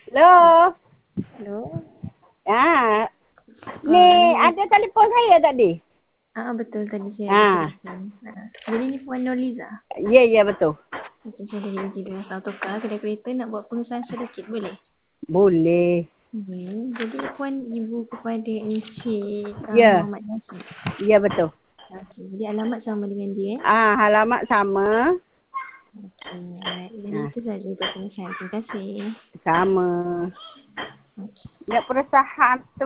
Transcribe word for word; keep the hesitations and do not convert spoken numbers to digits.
Halo. Hello. Ah. Ni Ah, ada telefon saya tadi. ah betul tadi saya Ha. ada telefon. Ah. Jadi ni Puan Noliza. Ya, ya betul. Okey, saya dari engineer Autocar kedai kereta nak buat pengesahan sedikit boleh? Boleh. Hmm. Jadi Puan ibu kepada Encik uh, Ya. Muhammad Nasir. Ya betul. Okey, jadi alamat sama dengan dia. Ah, alamat sama. Okey, alright. Jadi Ah, itu saja untuk pengesahan. Terima kasih. sama. Okey. Ya perusahaan tu